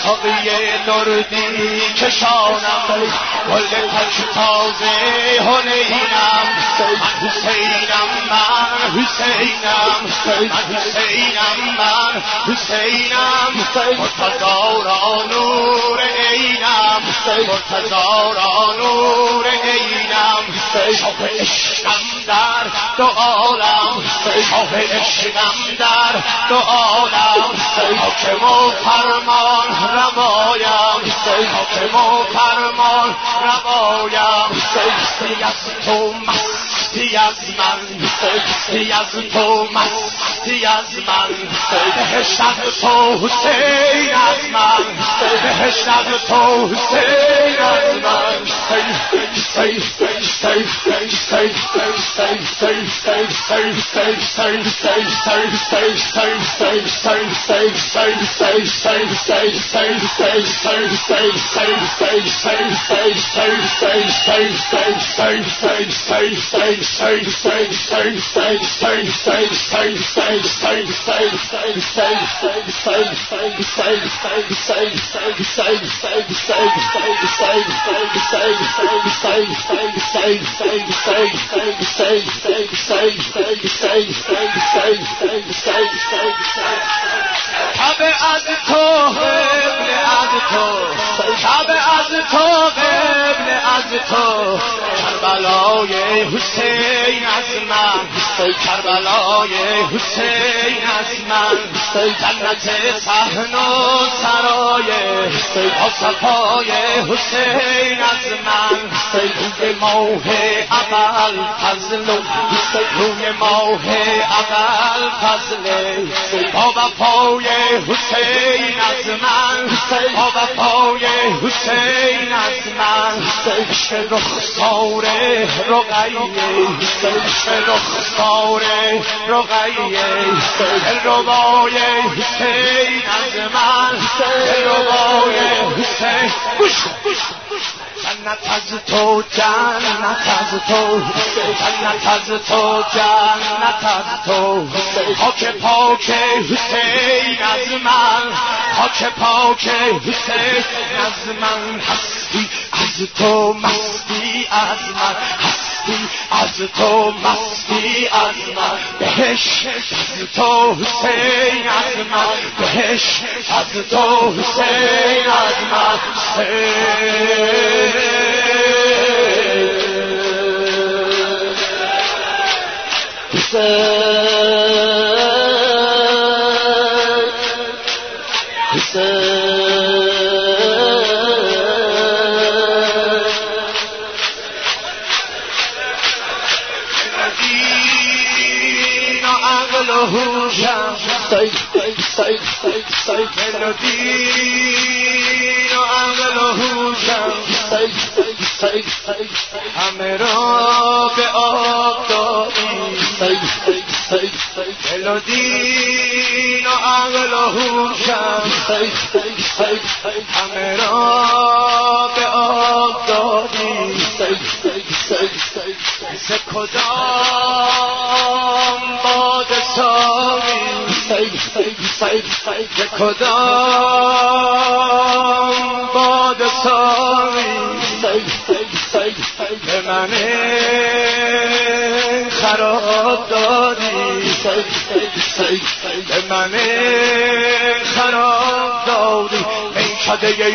تقیه دردی کشانم گل تک تازه حنینم من حسینم من حسینم من حسینم من حسینم مرتضی را نور عینم مرتضی را نور عینم شاه عشقم در دو عالم شاه عشقم در دو عالم حاکم و فرمان روایم حاکم و فرمان روایم مستی از تو مستی از من مستی از تو مستی از من بهشت از تو حسین از من بهشت از تو حسین از من کعبه از تو قبله از تو کعبه از تو قبله از تو کربلای حسین از من کربلای حسین از من جنت صحن و سرای صفای حسین از من روی ماه اول فضل روی ماه اول فضل با وفای حسین از من با وفای حسین از من عشق رخسار رقیه عشق رخسار رقیه دلربای حسین از من دلربای حسین جنت از تو جنت از تو جنت از تو جنت از تو خاک پاک حسین از من خاک پاک حسین از من هستی از تو مستی از من هستی از تو مستی از من بهشت از تو حسین از من بهشت از تو حسین از من همه را به آب دادی دل و دین و عقل و هوشم همه را به آب دادی ز کدام باد ساقی ز کدام باد ساقی به من خراب دادی به من خراب دادی میکده